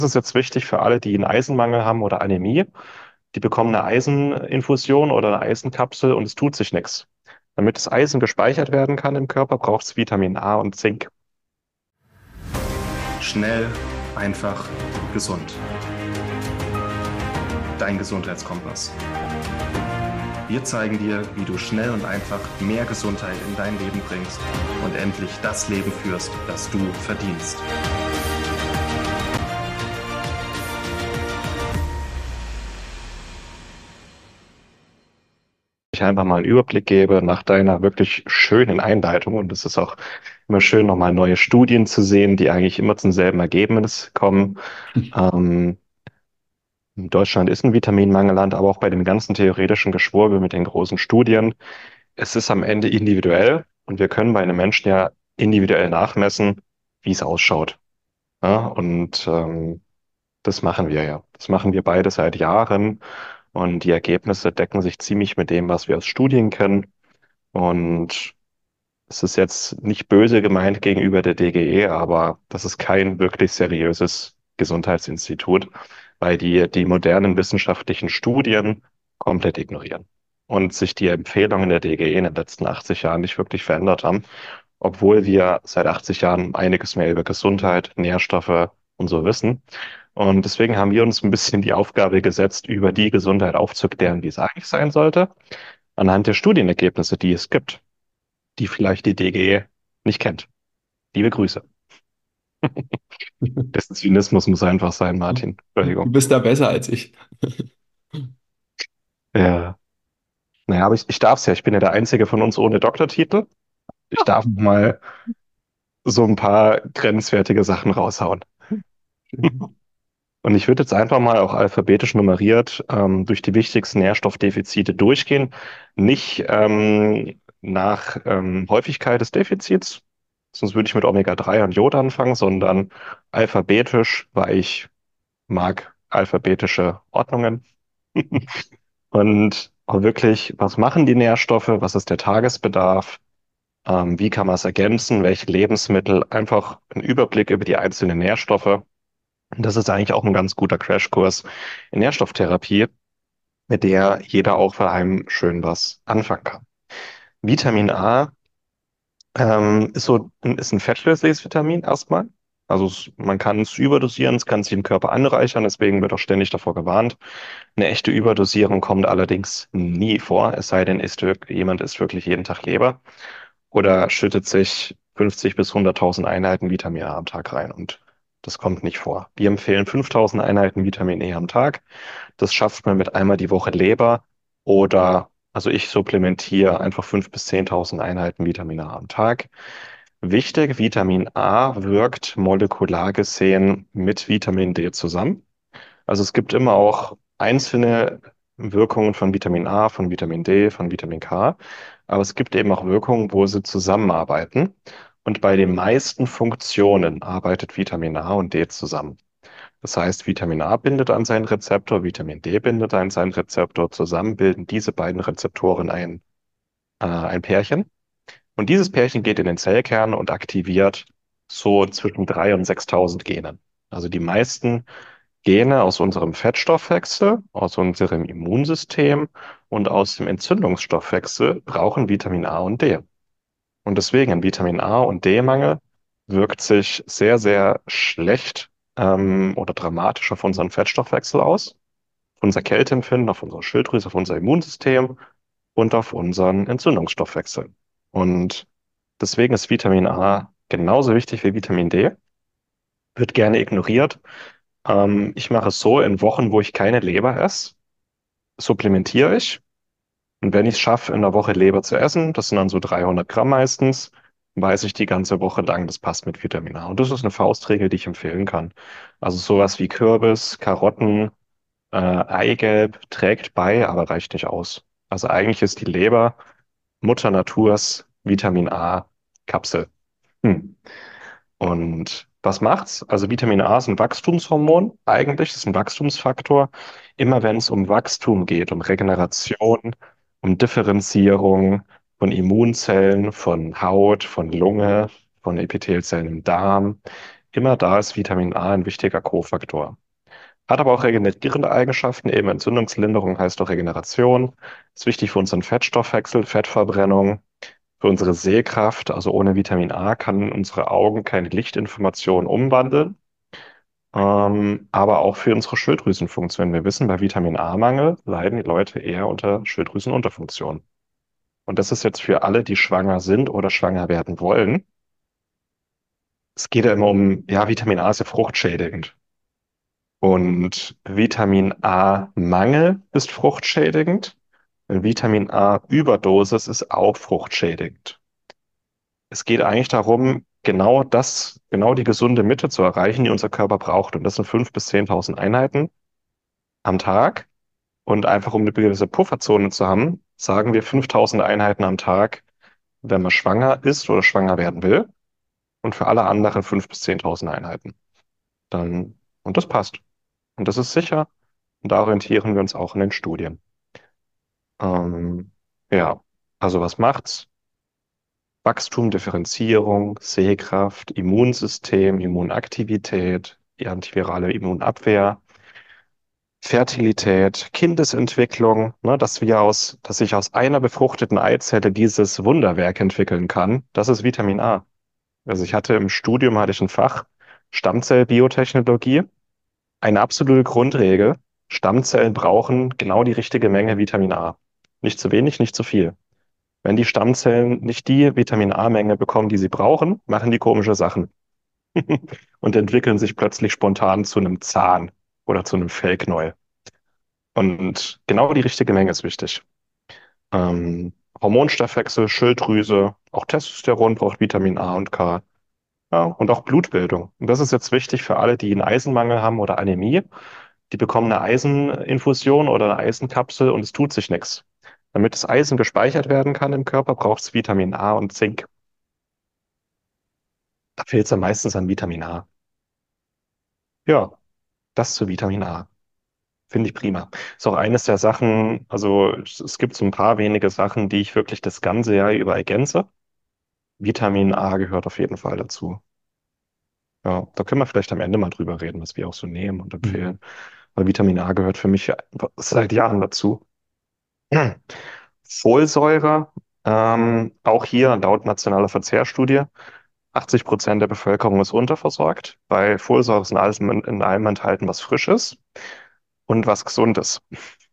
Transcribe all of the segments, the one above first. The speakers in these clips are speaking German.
Das ist jetzt wichtig für alle, die einen Eisenmangel haben oder Anämie. Die bekommen eine Eiseninfusion oder eine Eisenkapsel und es tut sich nichts. Damit das Eisen gespeichert werden kann im Körper, braucht es Vitamin A und Zink. Schnell, einfach, gesund. Dein Gesundheitskompass. Wir zeigen dir, wie du schnell und einfach mehr Gesundheit in dein Leben bringst und endlich das Leben führst, das du verdienst. Ich einfach mal einen Überblick gebe nach deiner wirklich schönen Einleitung. Und es ist auch immer schön, nochmal neue Studien zu sehen, die eigentlich immer zum selben Ergebnis kommen. Ähm, Deutschland ist ein Vitaminmangelland, aber auch bei dem ganzen theoretischen Geschwurbel mit den großen Studien. Es ist am Ende individuell und wir können bei einem Menschen ja individuell nachmessen, wie es ausschaut. Ja, und das machen wir ja. Das machen wir beide seit Jahren und die Ergebnisse decken sich ziemlich mit dem, was wir aus Studien kennen. Und es ist jetzt nicht böse gemeint gegenüber der DGE, aber das ist kein wirklich seriöses Gesundheitsinstitut, weil die modernen wissenschaftlichen Studien komplett ignorieren und sich die Empfehlungen der DGE in den letzten 80 Jahren nicht wirklich verändert haben, obwohl wir seit 80 Jahren einiges mehr über Gesundheit, Nährstoffe und so wissen. Und deswegen haben wir uns ein bisschen die Aufgabe gesetzt, über die Gesundheit aufzuklären, wie es eigentlich sein sollte, anhand der Studienergebnisse, die es gibt, die vielleicht die DGE nicht kennt. Liebe Grüße. Dessen Zynismus muss einfach sein, Martin. Du Entschuldigung. bist da besser als ich. Ja. Naja, aber ich darf es ja. Ich bin ja der Einzige von uns ohne Doktortitel. Ich darf mal so ein paar grenzwertige Sachen raushauen. Und ich würde jetzt einfach mal auch alphabetisch nummeriert durch die wichtigsten Nährstoffdefizite durchgehen. Nicht nach Häufigkeit des Defizits, sonst würde ich mit Omega-3 und Jod anfangen, sondern alphabetisch, weil ich mag alphabetische Ordnungen. Und auch wirklich, was machen die Nährstoffe? Was ist der Tagesbedarf? Wie kann man es ergänzen? Welche Lebensmittel? Einfach ein Überblick über die einzelnen Nährstoffe. Und das ist eigentlich auch ein ganz guter Crashkurs in Nährstofftherapie, mit der jeder auch für einen schön was anfangen kann. Vitamin A ist ein fettlösliches Vitamin erstmal. Also man kann es überdosieren, es kann sich im Körper anreichern, deswegen wird auch ständig davor gewarnt. Eine echte Überdosierung kommt allerdings nie vor, es sei denn, jemand isst wirklich jeden Tag Leber oder schüttet sich 50 bis 100.000 Einheiten Vitamin A am Tag rein und das kommt nicht vor. Wir empfehlen 5.000 Einheiten Vitamin E am Tag. Das schafft man mit einmal die Woche Leber oder, also ich supplementiere einfach 5.000 bis 10.000 Einheiten Vitamin A am Tag. Wichtig, Vitamin A wirkt molekular gesehen mit Vitamin D zusammen. Also es gibt immer auch einzelne Wirkungen von Vitamin A, von Vitamin D, von Vitamin K, aber es gibt eben auch Wirkungen, wo sie zusammenarbeiten. Und bei den meisten Funktionen arbeitet Vitamin A und D zusammen. Das heißt, Vitamin A bindet an seinen Rezeptor, Vitamin D bindet an seinen Rezeptor. Zusammen bilden diese beiden Rezeptoren ein Pärchen. Und dieses Pärchen geht in den Zellkern und aktiviert so zwischen 3.000 und 6.000 Gene. Also die meisten Gene aus unserem Fettstoffwechsel, aus unserem Immunsystem und aus dem Entzündungsstoffwechsel brauchen Vitamin A und D. Und deswegen ein Vitamin A und D-Mangel wirkt sich sehr, sehr schlecht oder dramatisch auf unseren Fettstoffwechsel aus, auf unser Kälteempfinden, auf unsere Schilddrüse, auf unser Immunsystem und auf unseren Entzündungsstoffwechsel. Und deswegen ist Vitamin A genauso wichtig wie Vitamin D, wird gerne ignoriert. Ich mache es so, in Wochen, wo ich keine Leber esse, supplementiere ich. Und wenn ich es schaffe, in der Woche Leber zu essen, das sind dann so 300 Gramm meistens, weiß ich die ganze Woche lang, das passt mit Vitamin A. Und das ist eine Faustregel, die ich empfehlen kann. Also sowas wie Kürbis, Karotten, Eigelb trägt bei, aber reicht nicht aus. Also eigentlich ist die Leber Mutter Naturs Vitamin A Kapsel. Hm. Und was macht's? Also Vitamin A ist ein Wachstumshormon. Eigentlich ist es ein Wachstumsfaktor. Immer wenn es um Wachstum geht, um Regeneration, um Differenzierung von Immunzellen, von Haut, von Lunge, von Epithelzellen im Darm, immer da ist Vitamin A ein wichtiger Kofaktor. Hat aber auch regenerierende Eigenschaften, eben Entzündungslinderung heißt auch Regeneration. Ist wichtig für unseren Fettstoffwechsel, Fettverbrennung, für unsere Sehkraft. Also ohne Vitamin A kann unsere Augen keine Lichtinformation umwandeln. Aber auch für unsere Schilddrüsenfunktion. Wir wissen, bei Vitamin A-Mangel leiden die Leute eher unter Schilddrüsenunterfunktion. Und das ist jetzt für alle, die schwanger sind oder schwanger werden wollen. Es geht ja immer um, ja, Vitamin A ist ja fruchtschädigend. Und Vitamin A-Mangel ist fruchtschädigend. Und Vitamin A-Überdosis ist auch fruchtschädigend. Es geht eigentlich darum, genau das, genau die gesunde Mitte zu erreichen, die unser Körper braucht. Und das sind 5.000 bis 10.000 Einheiten am Tag. Und einfach um eine gewisse Pufferzone zu haben, sagen wir 5.000 Einheiten am Tag, wenn man schwanger ist oder schwanger werden will. Und für alle anderen 5.000 bis 10.000 Einheiten. Dann, und das passt. Und das ist sicher. Und da orientieren wir uns auch in den Studien. Ja, also was macht's? Wachstum, Differenzierung, Sehkraft, Immunsystem, Immunaktivität, die antivirale Immunabwehr, Fertilität, Kindesentwicklung, ne, dass sich aus einer befruchteten Eizelle dieses Wunderwerk entwickeln kann, das ist Vitamin A. Also ich hatte im Studium, hatte ich ein Fach Stammzellbiotechnologie, eine absolute Grundregel. Stammzellen brauchen genau die richtige Menge Vitamin A. Nicht zu wenig, nicht zu viel. Wenn die Stammzellen nicht die Vitamin A-Menge bekommen, die sie brauchen, machen die komische Sachen und entwickeln sich plötzlich spontan zu einem Zahn oder zu einem Fellknäuel. Und genau die richtige Menge ist wichtig. Ähm, Hormonstoffwechsel, Schilddrüse, auch Testosteron braucht Vitamin A und K. Ja, und auch Blutbildung. Und das ist jetzt wichtig für alle, die einen Eisenmangel haben oder Anämie. Die bekommen eine Eiseninfusion oder eine Eisenkapsel und es tut sich nichts. Damit das Eisen gespeichert werden kann im Körper, braucht es Vitamin A und Zink. Da fehlt es dann meistens an Vitamin A. Ja, das zu Vitamin A. Finde ich prima. Ist auch eines der Sachen, also es gibt so ein paar wenige Sachen, die ich wirklich das ganze Jahr über ergänze. Vitamin A gehört auf jeden Fall dazu. Ja, da können wir vielleicht am Ende mal drüber reden, was wir auch so nehmen und Mhm. empfehlen. Weil Vitamin A gehört für mich seit Jahren dazu. Folsäure, auch hier laut nationaler Verzehrstudie, 80% der Bevölkerung ist unterversorgt. Bei Folsäure ist in allem enthalten, was frisch ist und was gesund ist.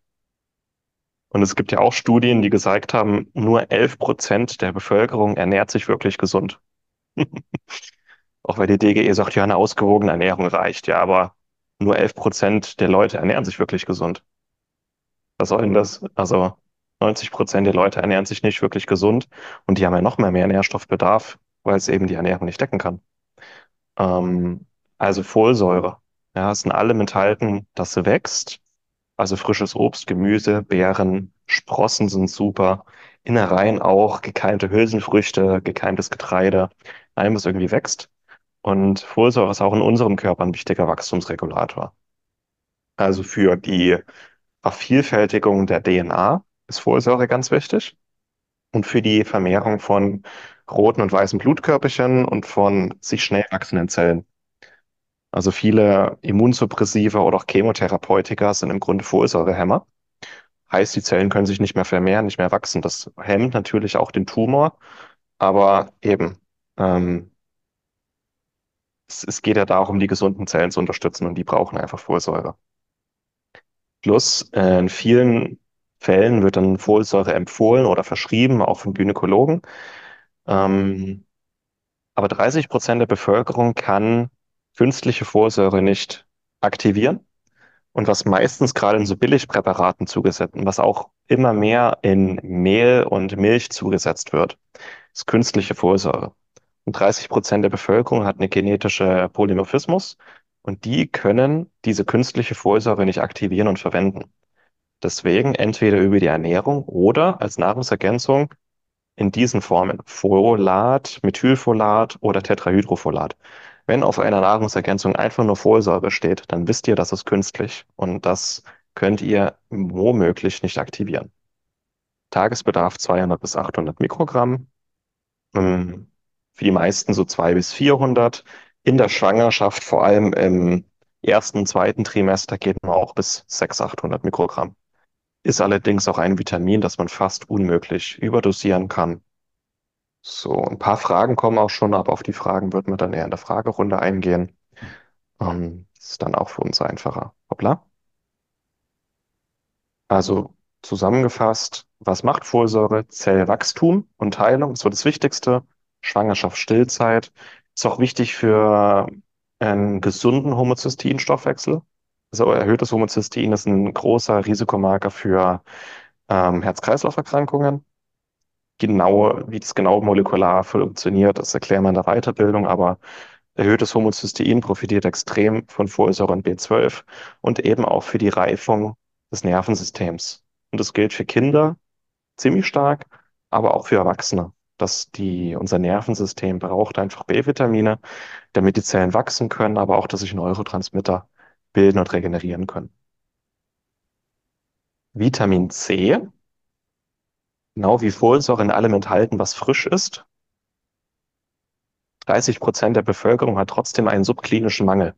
Und es gibt ja auch Studien, die gesagt haben, nur 11% der Bevölkerung ernährt sich wirklich gesund. Auch weil die DGE sagt, ja, eine ausgewogene Ernährung reicht, ja, aber nur 11% der Leute ernähren sich wirklich gesund. Was soll denn das? Also 90% der Leute ernähren sich nicht wirklich gesund und die haben ja noch mehr Nährstoffbedarf, weil es eben die Ernährung nicht decken kann. Ähm, also Folsäure. Ja, es sind allem enthalten, das wächst. Also frisches Obst, Gemüse, Beeren, Sprossen sind super. Innereien auch, gekeimte Hülsenfrüchte, gekeimtes Getreide, allem, was irgendwie wächst. Und Folsäure ist auch in unserem Körper ein wichtiger Wachstumsregulator. Also für die Vervielfältigung der DNA ist Folsäure ganz wichtig. Und für die Vermehrung von roten und weißen Blutkörperchen und von sich schnell wachsenden Zellen. Also viele Immunsuppressiva oder auch Chemotherapeutika sind im Grunde Folsäurehämmer. Heißt, die Zellen können sich nicht mehr vermehren, nicht mehr wachsen. Das hemmt natürlich auch den Tumor, aber eben, ähm, es geht ja darum, die gesunden Zellen zu unterstützen und die brauchen einfach Folsäure. Plus, in vielen Fällen wird dann Folsäure empfohlen oder verschrieben, auch von Gynäkologen. Ähm, aber 30% der Bevölkerung kann künstliche Folsäure nicht aktivieren. Und was meistens gerade in so Billigpräparaten zugesetzt und was auch immer mehr in Mehl und Milch zugesetzt wird, ist künstliche Folsäure. Und 30% der Bevölkerung hat eine genetische Polymorphismus und die können diese künstliche Folsäure nicht aktivieren und verwenden. Deswegen entweder über die Ernährung oder als Nahrungsergänzung in diesen Formen Folat, Methylfolat oder Tetrahydrofolat. Wenn auf einer Nahrungsergänzung einfach nur Folsäure steht, dann wisst ihr, das ist künstlich und das könnt ihr womöglich nicht aktivieren. Tagesbedarf 200 bis 800 Mikrogramm, für die meisten so 200 bis 400. In der Schwangerschaft, vor allem im ersten, zweiten Trimester, geht man auch bis 600, 800 Mikrogramm. Ist allerdings auch ein Vitamin, das man fast unmöglich überdosieren kann. So, ein paar Fragen kommen auch schon, aber auf die Fragen wird man dann eher in der Fragerunde eingehen. Das ist dann auch für uns einfacher. Hoppla. Also zusammengefasst, was macht Folsäure? Zellwachstum und Teilung, das war das Wichtigste. Schwangerschaft, Stillzeit. Ist auch wichtig für einen gesunden Homozysteinstoffwechsel. Also erhöhtes Homozystein ist ein großer Risikomarker für Herz-Kreislauf-Erkrankungen. Genau, wie das genau molekular funktioniert, das erklären wir in der Weiterbildung, aber erhöhtes Homozystein profitiert extrem von Folsäure und B12 und eben auch für die Reifung des Nervensystems. Und das gilt für Kinder ziemlich stark, aber auch für Erwachsene, unser Nervensystem braucht einfach B-Vitamine, damit die Zellen wachsen können, aber auch, dass sich Neurotransmitter bilden und regenerieren können. Vitamin C, genau wie Folsäure in allem enthalten, was frisch ist. 30% der Bevölkerung hat trotzdem einen subklinischen Mangel.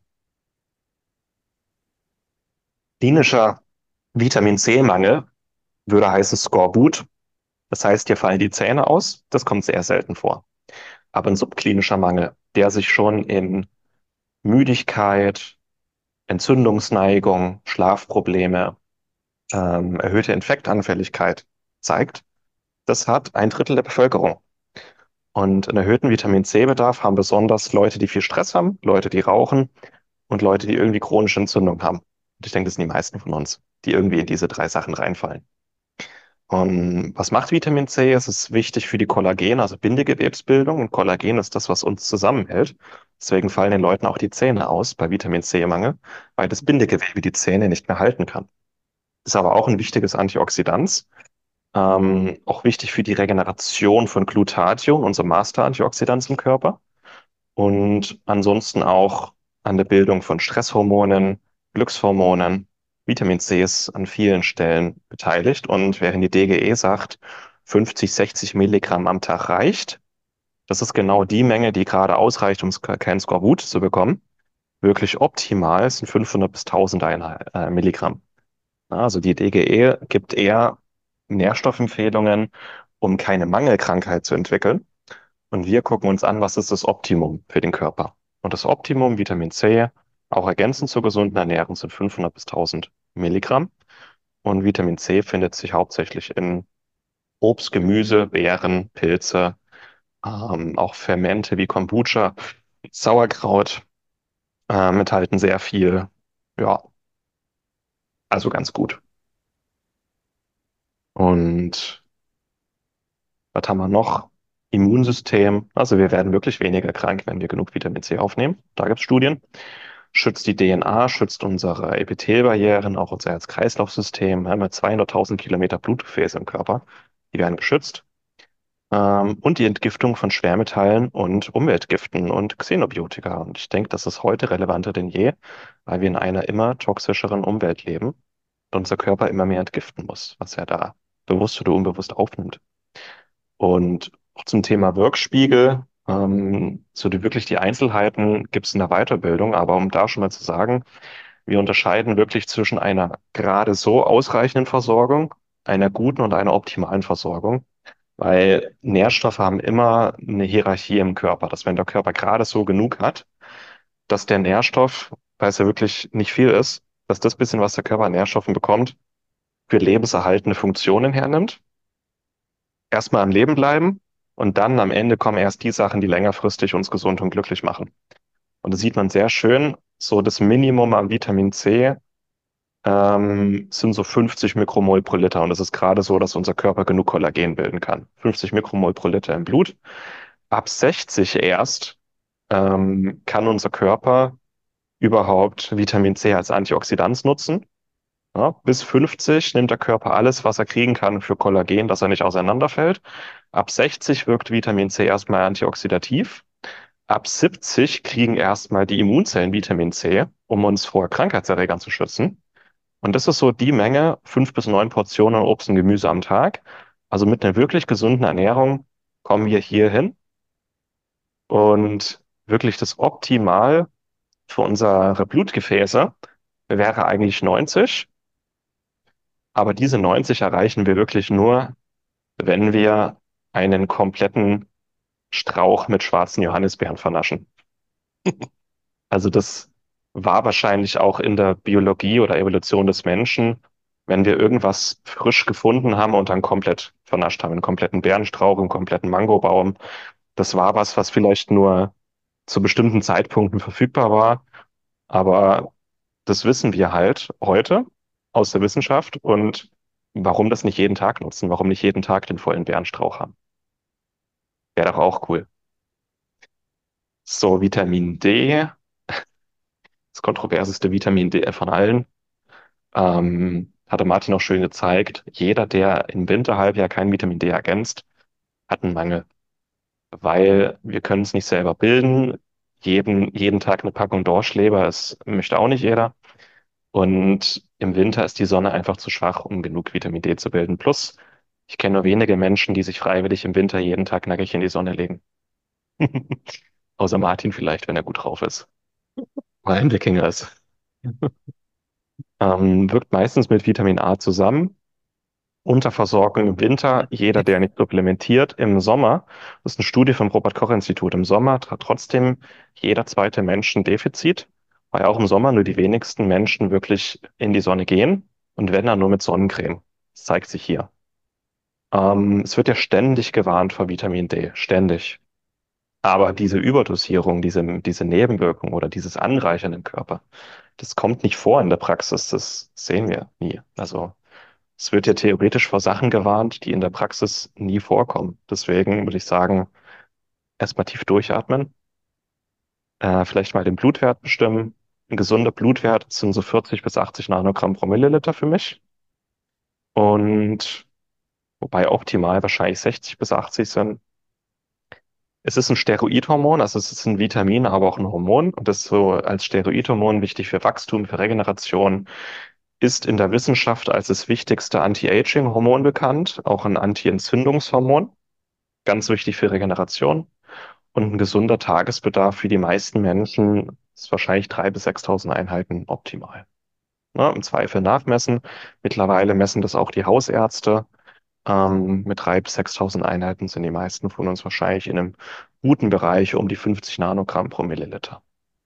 Klinischer Vitamin C-Mangel würde heißen Skorbut. Das heißt, dir fallen die Zähne aus. Das kommt sehr selten vor. Aber ein subklinischer Mangel, der sich schon in Müdigkeit, Entzündungsneigung, Schlafprobleme, erhöhte Infektanfälligkeit zeigt, das hat ein Drittel der Bevölkerung. Und einen erhöhten Vitamin C-Bedarf haben besonders Leute, die viel Stress haben, Leute, die rauchen und Leute, die irgendwie chronische Entzündung haben. Und ich denke, das sind die meisten von uns, die irgendwie in diese drei Sachen reinfallen. Und was macht Vitamin C? Es ist wichtig für die Kollagen, also Bindegewebsbildung. Und Kollagen ist das, was uns zusammenhält. Deswegen fallen den Leuten auch die Zähne aus bei Vitamin C-Mangel, weil das Bindegewebe die Zähne nicht mehr halten kann. Ist aber auch ein wichtiges Antioxidant. Auch wichtig für die Regeneration von Glutathion, unserem Master-Antioxidant im Körper. Und ansonsten auch an der Bildung von Stresshormonen, Glückshormonen. Vitamin C ist an vielen Stellen beteiligt. Und während die DGE sagt, 50, 60 Milligramm am Tag reicht, das ist genau die Menge, die gerade ausreicht, um kein Skorbut zu bekommen. Wirklich optimal sind 500 bis 1000 Milligramm. Also die DGE gibt eher Nährstoffempfehlungen, um keine Mangelkrankheit zu entwickeln. Und wir gucken uns an, was ist das Optimum für den Körper. Und das Optimum, Vitamin C, auch ergänzend zur gesunden Ernährung, sind 500 bis 1000 Milligramm. Und Vitamin C findet sich hauptsächlich in Obst, Gemüse, Beeren, Pilze, auch Fermente wie Kombucha, Sauerkraut, enthalten sehr viel. Ja, also ganz gut. Und was haben wir noch? Immunsystem. Also wir werden wirklich weniger krank, wenn wir genug Vitamin C aufnehmen. Da gibt es Studien. Schützt die DNA, schützt unsere Epithelbarrieren, auch unser Herz-Kreislauf-System. Wir haben ja 200.000 Kilometer Blutgefäße im Körper. Die werden geschützt. Und die Entgiftung von Schwermetallen und Umweltgiften und Xenobiotika. Und ich denke, das ist heute relevanter denn je, weil wir in einer immer toxischeren Umwelt leben und unser Körper immer mehr entgiften muss, was er da bewusst oder unbewusst aufnimmt. Und auch zum Thema Wirkspiegel, wirklich die Einzelheiten gibt es in der Weiterbildung, aber um da schon mal zu sagen, wir unterscheiden wirklich zwischen einer gerade so ausreichenden Versorgung, einer guten und einer optimalen Versorgung, weil Nährstoffe haben immer eine Hierarchie im Körper, dass wenn der Körper gerade so genug hat, dass der Nährstoff, weil es ja wirklich nicht viel ist, dass das bisschen, was der Körper an Nährstoffen bekommt, für lebenserhaltende Funktionen hernimmt, erstmal am Leben bleiben und dann am Ende kommen erst die Sachen, die längerfristig uns gesund und glücklich machen. Und das sieht man sehr schön. So das Minimum an Vitamin C sind so 50 Mikromol pro Liter. Und das ist gerade so, dass unser Körper genug Kollagen bilden kann. 50 Mikromol pro Liter im Blut. Ab 60 erst kann unser Körper überhaupt Vitamin C als Antioxidant nutzen. Ja, bis 50 nimmt der Körper alles, was er kriegen kann für Kollagen, dass er nicht auseinanderfällt. Ab 60 wirkt Vitamin C erstmal antioxidativ. Ab 70 kriegen erstmal die Immunzellen Vitamin C, um uns vor Krankheitserregern zu schützen. Und das ist so die Menge, 5 bis 9 Portionen Obst und Gemüse am Tag. Also mit einer wirklich gesunden Ernährung kommen wir hier hin. Und wirklich das Optimal für unsere Blutgefäße wäre eigentlich 90, aber diese 90 erreichen wir wirklich nur, wenn wir einen kompletten Strauch mit schwarzen Johannisbeeren vernaschen. Also das war wahrscheinlich auch in der Biologie oder Evolution des Menschen, wenn wir irgendwas frisch gefunden haben und dann komplett vernascht haben, einen kompletten Beerenstrauch, einen kompletten Mangobaum. Das war was, was vielleicht nur zu bestimmten Zeitpunkten verfügbar war, aber das wissen wir halt heute aus der Wissenschaft und warum das nicht jeden Tag nutzen, warum nicht jeden Tag den vollen Beerenstrauch haben. Wäre doch auch cool. So, Vitamin D, das kontroverseste Vitamin D von allen. Hatte Martin auch schön gezeigt, jeder, der im Winterhalbjahr kein Vitamin D ergänzt, hat einen Mangel, weil wir können es nicht selber bilden. Jeden Tag eine Packung Dorschleber, das möchte auch nicht jeder. Und im Winter ist die Sonne einfach zu schwach, um genug Vitamin D zu bilden. Plus, ich kenne nur wenige Menschen, die sich freiwillig im Winter jeden Tag nackig in die Sonne legen. Außer Martin vielleicht, wenn er gut drauf ist. Weil er ein Wikinger ist. Wirkt meistens mit Vitamin A zusammen. Unterversorgung im Winter, jeder, der nicht supplementiert, im Sommer, das ist eine Studie vom Robert-Koch-Institut, im Sommer hat trotzdem jeder zweite Mensch ein Defizit, weil auch im Sommer nur die wenigsten Menschen wirklich in die Sonne gehen und wenn dann nur mit Sonnencreme. Das zeigt sich hier. Es wird ja ständig gewarnt vor Vitamin D, ständig. Aber diese Überdosierung, diese Nebenwirkung oder dieses Anreichern im Körper, das kommt nicht vor in der Praxis, das sehen wir nie. Also es wird ja theoretisch vor Sachen gewarnt, die in der Praxis nie vorkommen. Deswegen würde ich sagen, erstmal tief durchatmen, vielleicht mal den Blutwert bestimmen. Ein gesunder Blutwert sind so 40 bis 80 Nanogramm pro Milliliter für mich. Und wobei optimal wahrscheinlich 60 bis 80 sind. Es ist ein Steroidhormon, also es ist ein Vitamin, aber auch ein Hormon. Und das ist so als Steroidhormon wichtig für Wachstum, für Regeneration, ist in der Wissenschaft als das wichtigste Anti-Aging-Hormon bekannt, auch ein Anti-Entzündungshormon, ganz wichtig für Regeneration. Und ein gesunder Tagesbedarf für die meisten Menschen ist wahrscheinlich 3.000 bis 6.000 Einheiten optimal. Ne, im Zweifel nachmessen. Mittlerweile messen das auch die Hausärzte. Mit 3.000 bis 6.000 Einheiten sind die meisten von uns wahrscheinlich in einem guten Bereich um die 50 Nanogramm pro Milliliter.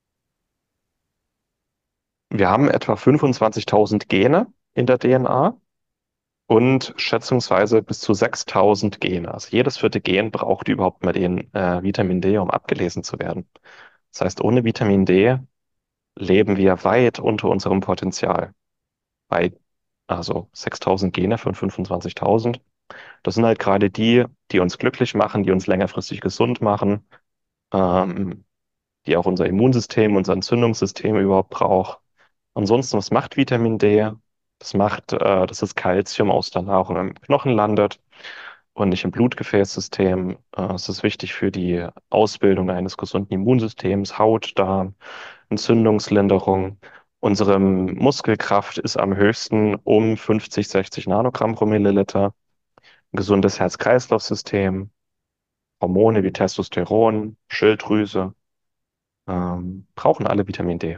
Wir haben etwa 25.000 Gene in der DNA und schätzungsweise bis zu 6.000 Gene. Also jedes vierte Gen braucht überhaupt mal den Vitamin D, um abgelesen zu werden. Das heißt, ohne Vitamin D leben wir weit unter unserem Potenzial. Bei also 6.000 Gene von 25.000. Das sind halt gerade die, die uns glücklich machen, die uns längerfristig gesund machen, ähm, die auch unser Immunsystem, unser Entzündungssystem überhaupt braucht. Ansonsten, was macht Vitamin D? Dass das Calcium aus der Nahrung im Knochen landet und nicht im Blutgefäßsystem. Es ist wichtig für die Ausbildung eines gesunden Immunsystems, Haut, Darm, Entzündungslinderung. Unsere Muskelkraft ist am höchsten um 50, 60 Nanogramm pro Milliliter. Ein gesundes Herz-Kreislauf-System, Hormone wie Testosteron, Schilddrüse, brauchen alle Vitamin D.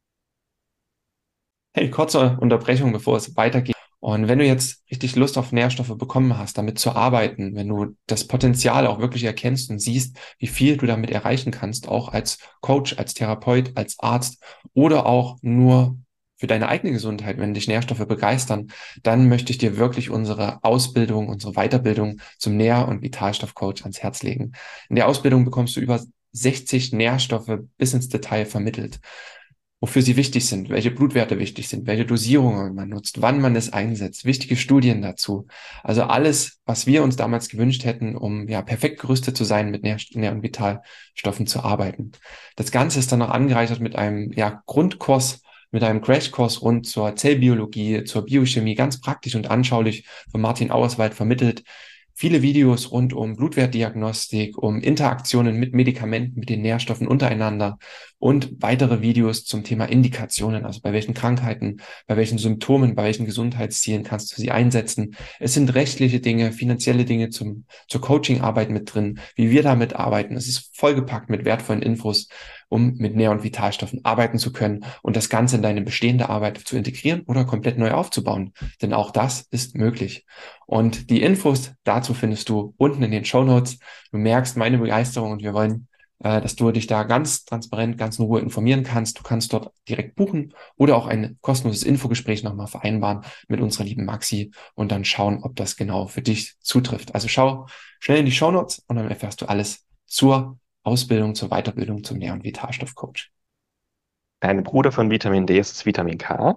Hey, kurze Unterbrechung, bevor es weitergeht. Und wenn du jetzt richtig Lust auf Nährstoffe bekommen hast, damit zu arbeiten, wenn du das Potenzial auch wirklich erkennst und siehst, wie viel du damit erreichen kannst, auch als Coach, als Therapeut, als Arzt oder auch nur für deine eigene Gesundheit, wenn dich Nährstoffe begeistern, dann möchte ich dir wirklich unsere Ausbildung, unsere Weiterbildung zum Nähr- und Vitalstoffcoach ans Herz legen. In der Ausbildung bekommst du über 60 Nährstoffe bis ins Detail vermittelt, wofür sie wichtig sind, welche Blutwerte wichtig sind, welche Dosierungen man nutzt, wann man es einsetzt, wichtige Studien dazu. Also alles, was wir uns damals gewünscht hätten, um ja perfekt gerüstet zu sein, mit Nähr- und Vitalstoffen zu arbeiten. Das Ganze ist dann noch angereichert mit einem Grundkurs, mit einem Crashkurs rund zur Zellbiologie, zur Biochemie, ganz praktisch und anschaulich von Martin Auerswald vermittelt. viele Videos rund um Blutwertdiagnostik, um Interaktionen mit Medikamenten, mit den Nährstoffen untereinander und weitere Videos zum Thema Indikationen, also bei welchen Krankheiten, bei welchen Symptomen, bei welchen Gesundheitszielen kannst du sie einsetzen. Es sind rechtliche Dinge, finanzielle Dinge zur Coachingarbeit mit drin, wie wir damit arbeiten. Es ist vollgepackt mit wertvollen Infos, um mit Nähr- und Vitalstoffen arbeiten zu können und das Ganze in deine bestehende Arbeit zu integrieren oder komplett neu aufzubauen. Denn auch das ist möglich. Und die Infos dazu findest du unten in den Show Notes. Du merkst meine Begeisterung und wir wollen, dass du dich da ganz transparent, ganz in Ruhe informieren kannst. Du kannst dort direkt buchen oder auch ein kostenloses Infogespräch nochmal vereinbaren mit unserer lieben Maxi und dann schauen, ob das genau für dich zutrifft. Also schau schnell in die Show Notes und dann erfährst du alles zur Ausbildung, zur Weiterbildung zum Nähr- und Vitalstoffcoach. Ein Bruder von Vitamin D ist das Vitamin K.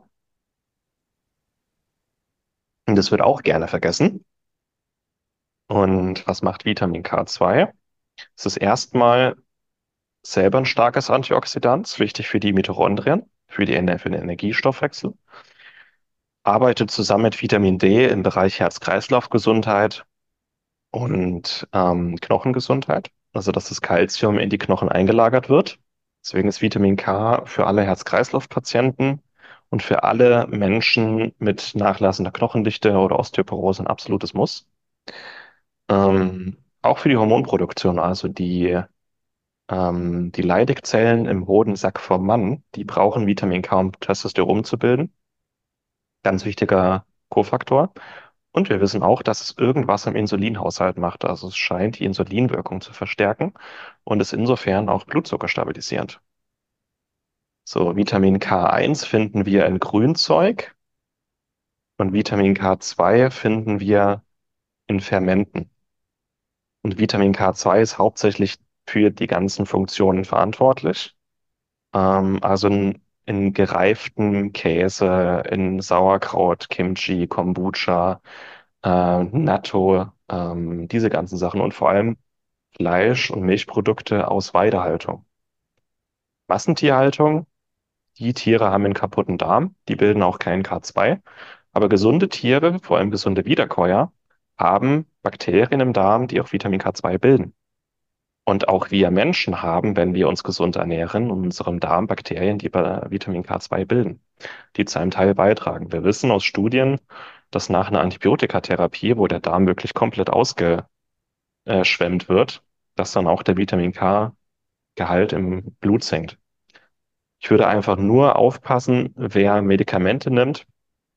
Und das wird auch gerne vergessen. Und was macht Vitamin K2? Es ist erstmal selber ein starkes Antioxidant, ist wichtig für die Mitochondrien, für den Energiestoffwechsel. Arbeitet zusammen mit Vitamin D im Bereich Herz-Kreislauf-Gesundheit und Knochengesundheit. Also, dass das Kalzium in die Knochen eingelagert wird. Deswegen ist Vitamin K für alle Herz-Kreislauf-Patienten und für alle Menschen mit nachlassender Knochendichte oder Osteoporose ein absolutes Muss. Auch für die Hormonproduktion, also die Leitezellen im Hodensack vom Mann, die brauchen Vitamin K, um Testosteron zu bilden. Ganz wichtiger Kofaktor. Und wir wissen auch, dass es irgendwas im Insulinhaushalt macht. Also es scheint die Insulinwirkung zu verstärken und ist insofern auch Blutzucker stabilisierend. So, Vitamin K1 finden wir in Grünzeug und Vitamin K2 finden wir in Fermenten. Und Vitamin K2 ist hauptsächlich für die ganzen Funktionen verantwortlich. Also in gereiften Käse, in Sauerkraut, Kimchi, Kombucha, Natto, diese ganzen Sachen und vor allem Fleisch- und Milchprodukte aus Weidehaltung. Massentierhaltung, die Tiere haben einen kaputten Darm, die bilden auch kein K2, aber gesunde Tiere, vor allem gesunde Wiederkäuer, haben Bakterien im Darm, die auch Vitamin K2 bilden. Und auch wir Menschen haben, wenn wir uns gesund ernähren, in unserem Darm Bakterien, die Vitamin K2 bilden, die zu einem Teil beitragen. Wir wissen aus Studien, dass nach einer Antibiotikatherapie, wo der Darm wirklich komplett ausgeschwemmt wird, dass dann auch der Vitamin K-Gehalt im Blut sinkt. Ich würde einfach nur aufpassen, wer Medikamente nimmt.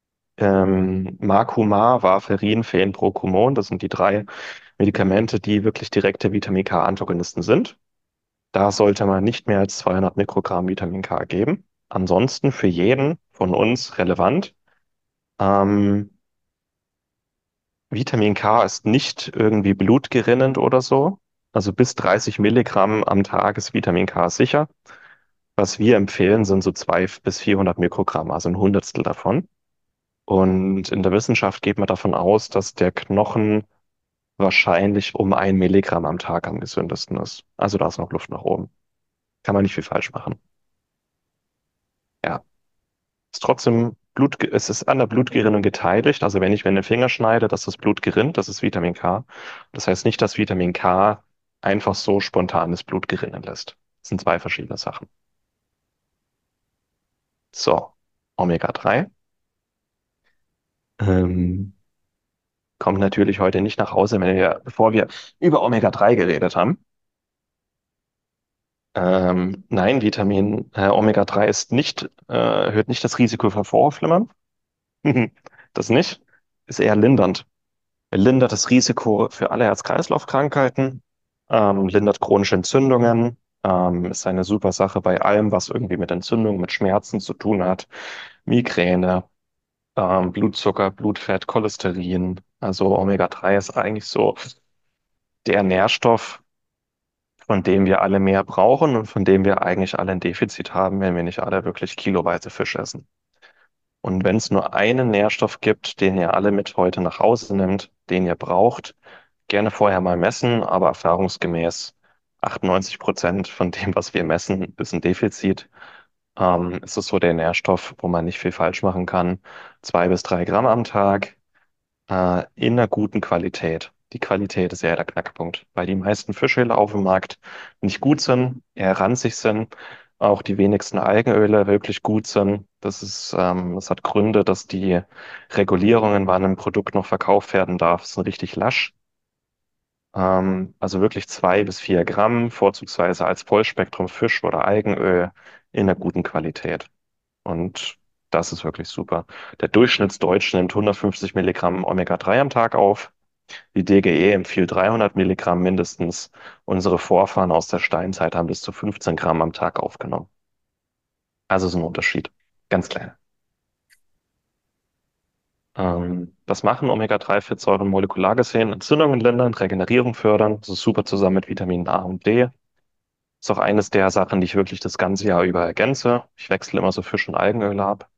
Marcumar, Warfarin, Fenprocumon, das sind die drei Medikamente, die wirklich direkte Vitamin K-Antagonisten sind. Da sollte man nicht mehr als 200 Mikrogramm Vitamin K geben. Ansonsten für jeden von uns relevant. Ähm, Vitamin K ist nicht irgendwie blutgerinnend oder so. Also bis 30 Milligramm am Tag ist Vitamin K sicher. Was wir empfehlen, sind so 200 bis 400 Mikrogramm, also ein Hundertstel davon. Und in der Wissenschaft geht man davon aus, dass der Knochen wahrscheinlich um 1 Milligramm am Tag am gesündesten ist. Also da ist noch Luft nach oben. Kann man nicht viel falsch machen. Ja. Ist trotzdem es ist an der Blutgerinnung beteiligt. Also wenn ich mir den Finger schneide, dass das Blut gerinnt, das ist Vitamin K. Das heißt nicht, dass Vitamin K einfach so spontan das Blut gerinnen lässt. Das sind zwei verschiedene Sachen. So, Omega-3 ähm, kommt natürlich heute nicht nach Hause, bevor wir über Omega-3 geredet haben. Nein, Omega-3 erhöht nicht das Risiko für Vorhofflimmern. Das nicht. Ist eher lindernd. Lindert das Risiko für alle Herz-Kreislauf-Krankheiten, lindert chronische Entzündungen, ist eine super Sache bei allem, was irgendwie mit Entzündungen, mit Schmerzen zu tun hat. Migräne, Blutzucker, Blutfett, Cholesterin. Also Omega-3 ist eigentlich so der Nährstoff, von dem wir alle mehr brauchen und von dem wir eigentlich alle ein Defizit haben, wenn wir nicht alle wirklich kiloweise Fisch essen. Und wenn es nur einen Nährstoff gibt, den ihr alle mit heute nach Hause nehmt, den ihr braucht, gerne vorher mal messen, aber erfahrungsgemäß 98% von dem, was wir messen, ist ein Defizit. Es ist so der Nährstoff, wo man nicht viel falsch machen kann. 2 bis 3 Gramm am Tag, in einer guten Qualität. Die Qualität ist ja der Knackpunkt, weil die meisten Fischöle auf dem Markt nicht gut sind, eher ranzig sind, auch die wenigsten Algenöle wirklich gut sind. Das hat Gründe, dass die Regulierungen, wann ein Produkt noch verkauft werden darf, sind richtig lasch. Also wirklich 2 bis 4 Gramm, vorzugsweise als Vollspektrum Fisch oder Algenöl in einer guten Qualität. Und das ist wirklich super. Der Durchschnittsdeutsche nimmt 150 Milligramm Omega-3 am Tag auf. Die DGE empfiehlt 300 Milligramm mindestens. Unsere Vorfahren aus der Steinzeit haben bis zu 15 Gramm am Tag aufgenommen. Also ist ein Unterschied. Ganz klein. Was machen Omega-3-Fettsäuren molekular gesehen? Entzündungen lindern, Regenerierung fördern. Das ist super zusammen mit Vitaminen A und D. Ist auch eines der Sachen, die ich wirklich das ganze Jahr über ergänze. Ich wechsle immer so Fisch- und Algenöle ab.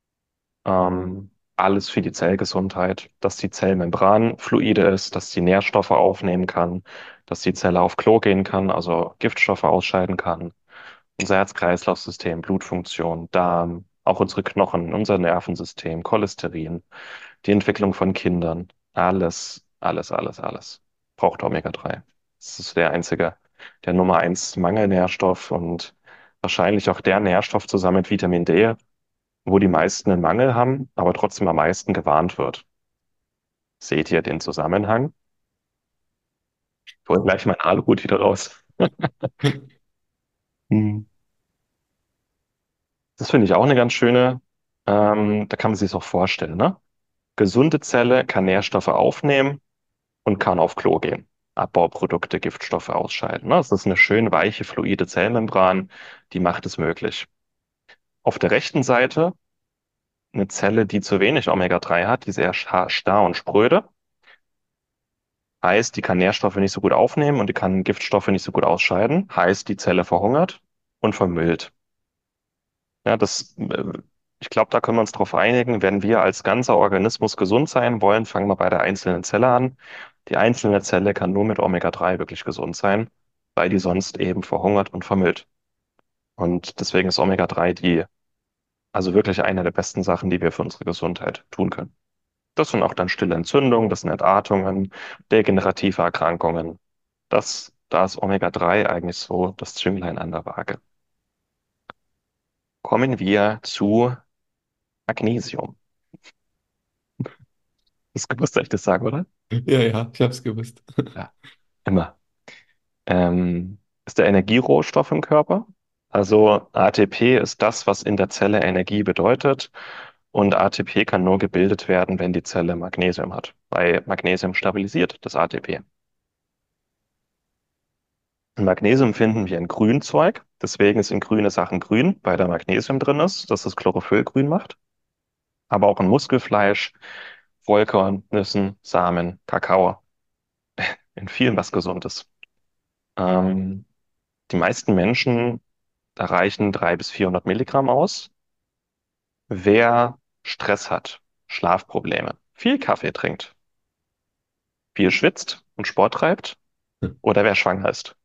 Alles für die Zellgesundheit, dass die Zellmembran fluide ist, dass sie Nährstoffe aufnehmen kann, dass die Zelle auf Klo gehen kann, also Giftstoffe ausscheiden kann. Unser Herz-Kreislauf-System, Blutfunktion, Darm, auch unsere Knochen, unser Nervensystem, Cholesterin, die Entwicklung von Kindern, alles, alles, alles, alles braucht Omega-3. Das ist der einzige, der Nummer eins Mangelnährstoff und wahrscheinlich auch der Nährstoff zusammen mit Vitamin D, wo die meisten einen Mangel haben, aber trotzdem am meisten gewarnt wird. Seht ihr den Zusammenhang? Ich hole gleich meinen Aluhut wieder raus. Hm. Das finde ich auch eine ganz schöne, da kann man sich auch vorstellen, ne? Gesunde Zelle kann Nährstoffe aufnehmen und kann auf Klo gehen. Abbauprodukte, Giftstoffe ausscheiden. Ne? Das ist eine schön weiche, fluide Zellmembran, die macht es möglich. Auf der rechten Seite eine Zelle, die zu wenig Omega-3 hat, die sehr starr und spröde. Heißt, die kann Nährstoffe nicht so gut aufnehmen und die kann Giftstoffe nicht so gut ausscheiden. Heißt, die Zelle verhungert und vermüllt. Ja, ich glaube, da können wir uns darauf einigen. Wenn wir als ganzer Organismus gesund sein wollen, fangen wir bei der einzelnen Zelle an. Die einzelne Zelle kann nur mit Omega-3 wirklich gesund sein, weil die sonst eben verhungert und vermüllt. Und deswegen ist Omega-3 also wirklich eine der besten Sachen, die wir für unsere Gesundheit tun können. Das sind auch dann stille Entzündungen, das sind Entartungen, degenerative Erkrankungen. Da ist Omega-3 eigentlich so das Zünglein an der Waage. Kommen wir zu Magnesium. Das gewusst, dass ich das sage, oder? Ja, ja, ich habe es gewusst. Ja, immer. Ist der Energierohstoff im Körper. Also ATP ist das, was in der Zelle Energie bedeutet. Und ATP kann nur gebildet werden, wenn die Zelle Magnesium hat, weil Magnesium stabilisiert das ATP. Und Magnesium finden wir in Grünzeug. Deswegen sind grüne Sachen grün, weil da Magnesium drin ist, das das Chlorophyll grün macht. Aber auch in Muskelfleisch, Vollkornnüssen, Samen, Kakao, in vielem was Gesundes. Ähm, Die meisten Menschen, da reichen 300 bis 400 Milligramm aus. Wer Stress hat, Schlafprobleme, viel Kaffee trinkt, viel schwitzt und Sport treibt oder wer schwanger ist,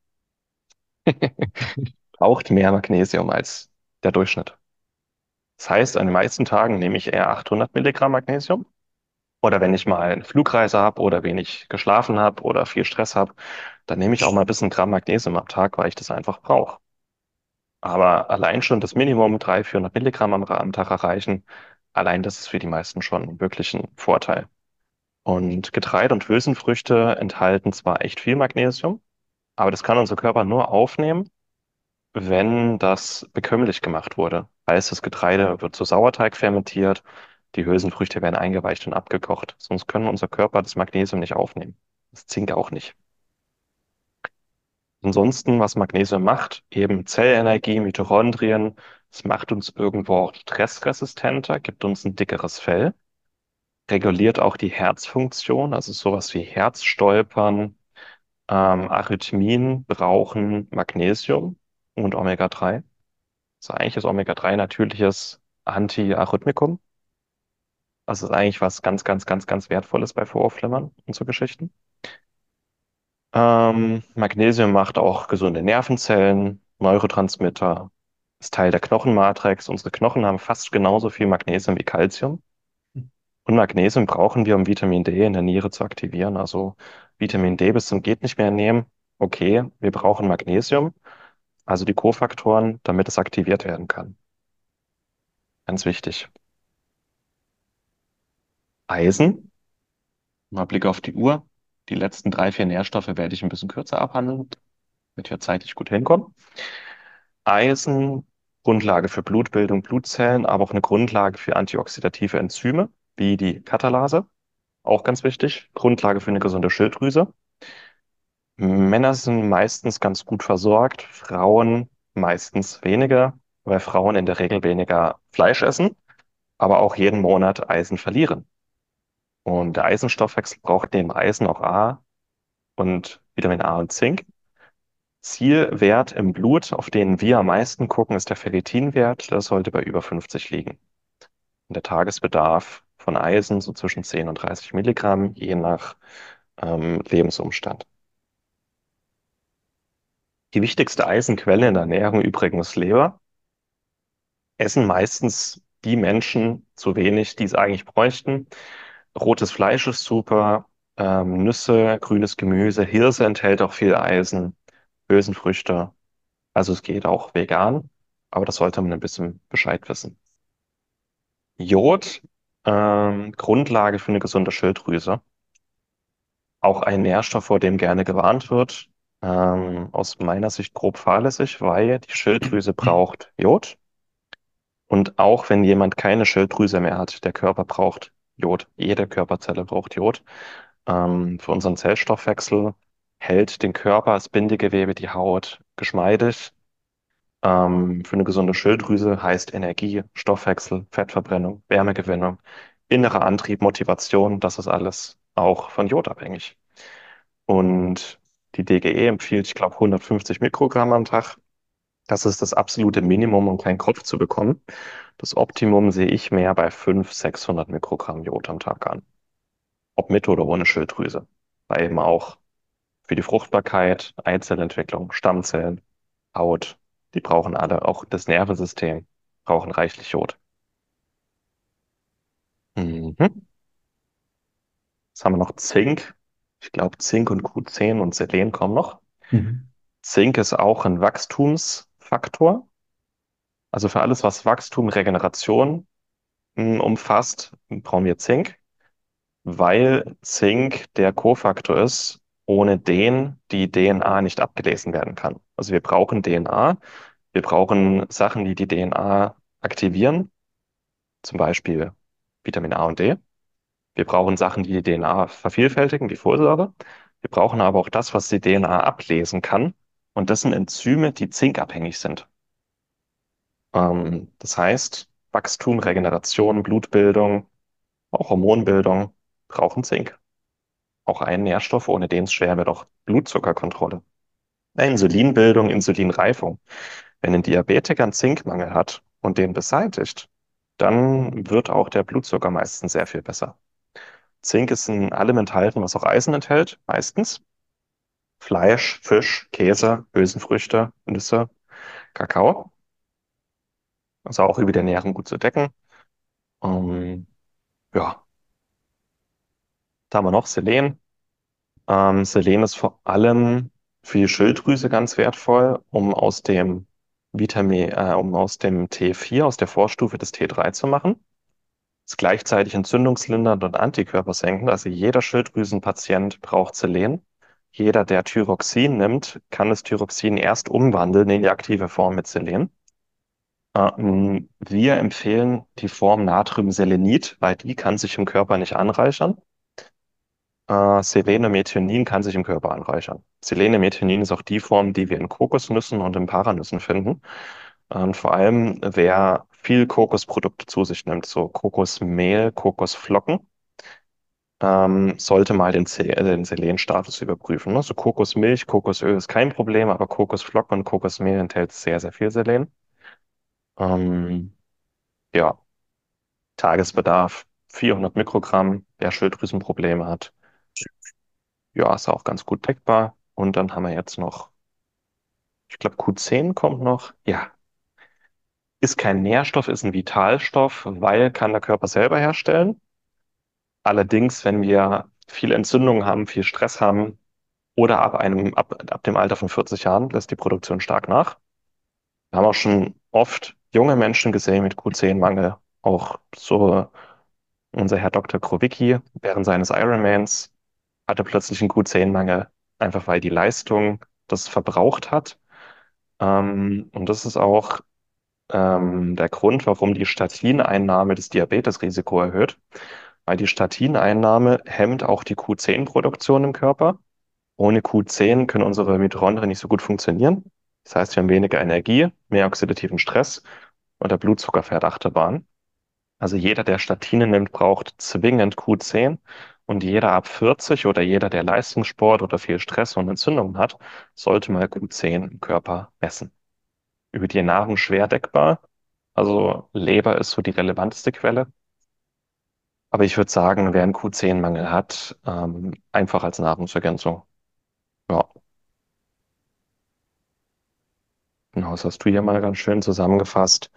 braucht mehr Magnesium als der Durchschnitt. Das heißt, an den meisten Tagen nehme ich eher 800 Milligramm Magnesium. Oder wenn ich mal eine Flugreise habe oder wenig geschlafen habe oder viel Stress habe, dann nehme ich auch mal ein bisschen Gramm Magnesium am Tag, weil ich das einfach brauche. Aber allein schon das Minimum 300, 400 Milligramm am Tag erreichen, allein das ist für die meisten schon wirklich ein Vorteil. Und Getreide und Hülsenfrüchte enthalten zwar echt viel Magnesium, aber das kann unser Körper nur aufnehmen, wenn das bekömmlich gemacht wurde. Heißt, das Getreide wird zu Sauerteig fermentiert, die Hülsenfrüchte werden eingeweicht und abgekocht. Sonst können unser Körper das Magnesium nicht aufnehmen. Das Zink auch nicht. Ansonsten, was Magnesium macht, eben Zellenergie, Mitochondrien, es macht uns irgendwo auch stressresistenter, gibt uns ein dickeres Fell, reguliert auch die Herzfunktion, also sowas wie Herzstolpern, Arrhythmien brauchen Magnesium und Omega-3. Also eigentlich ist Omega-3 natürliches Antiarrhythmikum. Also ist eigentlich was ganz, ganz, ganz, ganz Wertvolles bei Vorhofflimmern und so Geschichten. Magnesium macht auch gesunde Nervenzellen, Neurotransmitter, ist Teil der Knochenmatrix. Unsere Knochen haben fast genauso viel Magnesium wie Calcium. Und Magnesium brauchen wir, um Vitamin D in der Niere zu aktivieren. Also Vitamin D bis zum geht nicht mehr nehmen. Okay, wir brauchen Magnesium, also die Kofaktoren, damit es aktiviert werden kann. Ganz wichtig. Eisen, mal Blick auf die Uhr. Die letzten drei, vier Nährstoffe werde ich ein bisschen kürzer abhandeln, damit wir zeitlich gut hinkommen. Eisen, Grundlage für Blutbildung, Blutzellen, aber auch eine Grundlage für antioxidative Enzyme, wie die Katalase. Auch ganz wichtig. Grundlage für eine gesunde Schilddrüse. Männer sind meistens ganz gut versorgt, Frauen meistens weniger, weil Frauen in der Regel weniger Fleisch essen, aber auch jeden Monat Eisen verlieren. Und der Eisenstoffwechsel braucht neben Eisen auch A und Vitamin A und Zink. Zielwert im Blut, auf den wir am meisten gucken, ist der Ferritinwert. Der sollte bei über 50 liegen. Und der Tagesbedarf von Eisen so zwischen 10 und 30 Milligramm, je nach Lebensumstand. Die wichtigste Eisenquelle in der Ernährung übrigens Leber. Essen meistens die Menschen zu wenig, die es eigentlich bräuchten. Rotes Fleisch ist super, Nüsse, grünes Gemüse, Hirse enthält auch viel Eisen, Hülsenfrüchte. Also es geht auch vegan, aber das sollte man ein bisschen Bescheid wissen. Jod, Grundlage für eine gesunde Schilddrüse. Auch ein Nährstoff, vor dem gerne gewarnt wird. Aus meiner Sicht grob fahrlässig, weil die Schilddrüse braucht Jod. Und auch wenn jemand keine Schilddrüse mehr hat, der Körper braucht Jod. Jede Körperzelle braucht Jod. Für unseren Zellstoffwechsel hält den Körper, das Bindegewebe, die Haut geschmeidig. Für eine gesunde Schilddrüse heißt Energie, Stoffwechsel, Fettverbrennung, Wärmegewinnung, innerer Antrieb, Motivation, das ist alles auch von Jod abhängig. Und die DGE empfiehlt, ich glaube, 150 Mikrogramm am Tag. Das ist das absolute Minimum, um keinen Kopf zu bekommen. Das Optimum sehe ich mehr bei 500, 600 Mikrogramm Jod am Tag an. Ob mit oder ohne Schilddrüse. Weil eben auch für die Fruchtbarkeit, Eizellentwicklung, Stammzellen, Haut, die brauchen alle, auch das Nervensystem, brauchen reichlich Jod. Mhm. Jetzt haben wir noch Zink. Ich glaube, Zink und Q10 und Selen kommen noch. Mhm. Zink ist auch ein Wachstumsfaktor. Also für alles, was Wachstum, Regeneration umfasst, brauchen wir Zink, weil Zink der Kofaktor ist, ohne den die DNA nicht abgelesen werden kann. Also wir brauchen DNA, wir brauchen Sachen, die die DNA aktivieren, zum Beispiel Vitamin A und D. Wir brauchen Sachen, die die DNA vervielfältigen, wie Folsäure. Wir brauchen aber auch das, was die DNA ablesen kann. Und das sind Enzyme, die zinkabhängig sind. Das heißt, Wachstum, Regeneration, Blutbildung, auch Hormonbildung brauchen Zink. Auch ein Nährstoff, ohne den es schwer wird, auch Blutzuckerkontrolle. Insulinbildung, Insulinreifung. Wenn ein Diabetiker einen Zinkmangel hat und den beseitigt, dann wird auch der Blutzucker meistens sehr viel besser. Zink ist in allem enthalten, was auch Eisen enthält, meistens. Fleisch, Fisch, Käse, Hülsenfrüchte, Nüsse, Kakao. Also auch über die Ernährung gut zu decken. Ähm, ja, da haben wir noch Selen. Selen ist vor allem für die Schilddrüse ganz wertvoll, um aus dem T4, aus der Vorstufe des T3 zu machen. Ist gleichzeitig entzündungslindernd und antikörpersenkend. Also jeder Schilddrüsenpatient braucht Selen. Jeder, der Thyroxin nimmt, kann das Thyroxin erst umwandeln in die aktive Form mit Selen. Wir empfehlen die Form Natriumselenit, weil die kann sich im Körper nicht anreichern. Selenemethionin kann sich im Körper anreichern. Selenemethionin ist auch die Form, die wir in Kokosnüssen und in Paranüssen finden. Und vor allem, wer viel Kokosprodukte zu sich nimmt, so Kokosmehl, Kokosflocken, sollte mal den Selenstatus überprüfen. Ne? So Kokosmilch, Kokosöl ist kein Problem, aber Kokosflocken und Kokosmehl enthält sehr, sehr viel Selen. Ähm, ja, Tagesbedarf 400 Mikrogramm, wer Schilddrüsenprobleme hat. Ja, ist auch ganz gut deckbar. Und dann haben wir jetzt noch, ich glaube, Q10 kommt noch. Ja, ist kein Nährstoff, ist ein Vitalstoff, weil kann der Körper selber herstellen. Allerdings, wenn wir viel Entzündung haben, viel Stress haben oder ab dem Alter von 40 Jahren lässt die Produktion stark nach. Wir haben auch schon oft junge Menschen gesehen mit Q10-Mangel. Auch so unser Herr Dr. Krowicki während seines Ironmans hatte plötzlich einen Q10-Mangel, einfach weil die Leistung das verbraucht hat. Und das ist auch der Grund, warum die Statineinnahme das Diabetesrisiko erhöht, weil die Statineinnahme hemmt auch die Q10-Produktion im Körper. Ohne Q10 können unsere Mitochondrien nicht so gut funktionieren. Das heißt, wir haben weniger Energie, mehr oxidativen Stress und der Blutzucker fährt Achterbahn. Also jeder, der Statine nimmt, braucht zwingend Q10 und jeder ab 40 oder jeder, der Leistungssport oder viel Stress und Entzündungen hat, sollte mal Q10 im Körper messen. Über die Ernährung schwer deckbar. Also Leber ist so die relevanteste Quelle. Aber ich würde sagen, wer einen Q10-Mangel hat, einfach als Nahrungsergänzung. Ja, genau, das hast du hier mal ganz schön zusammengefasst.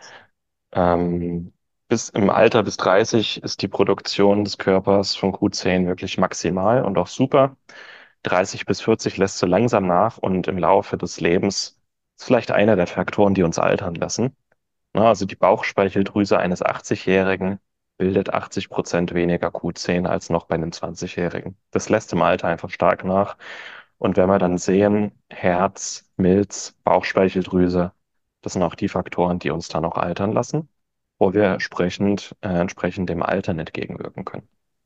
Bis im Alter bis 30 ist die Produktion des Körpers von Q10 wirklich maximal und auch super. 30 bis 40 lässt so langsam nach und im Laufe des Lebens ist vielleicht einer der Faktoren, die uns altern lassen. Na, also die Bauchspeicheldrüse eines 80-Jährigen bildet 80% weniger Q10 als noch bei einem 20-Jährigen. Das lässt im Alter einfach stark nach. Und wenn wir dann sehen, Herz, Milz, Bauchspeicheldrüse, das sind auch die Faktoren, die uns dann auch altern lassen, wo wir entsprechend dem Altern entgegenwirken können.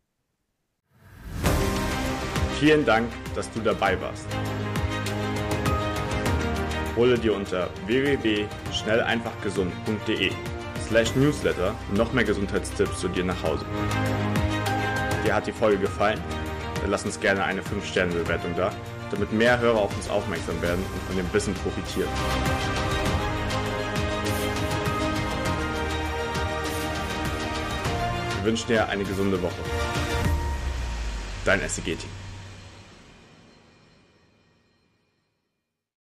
Vielen Dank, dass du dabei warst. Hole dir unter www.schnelleinfachgesund.de/Newsletter noch mehr Gesundheitstipps zu dir nach Hause. Dir hat die Folge gefallen? Dann lass uns gerne eine 5-Sterne-Bewertung da, damit mehr Hörer auf uns aufmerksam werden und von dem Wissen profitieren. Wir wünschen dir eine gesunde Woche. Dein SCG-Team.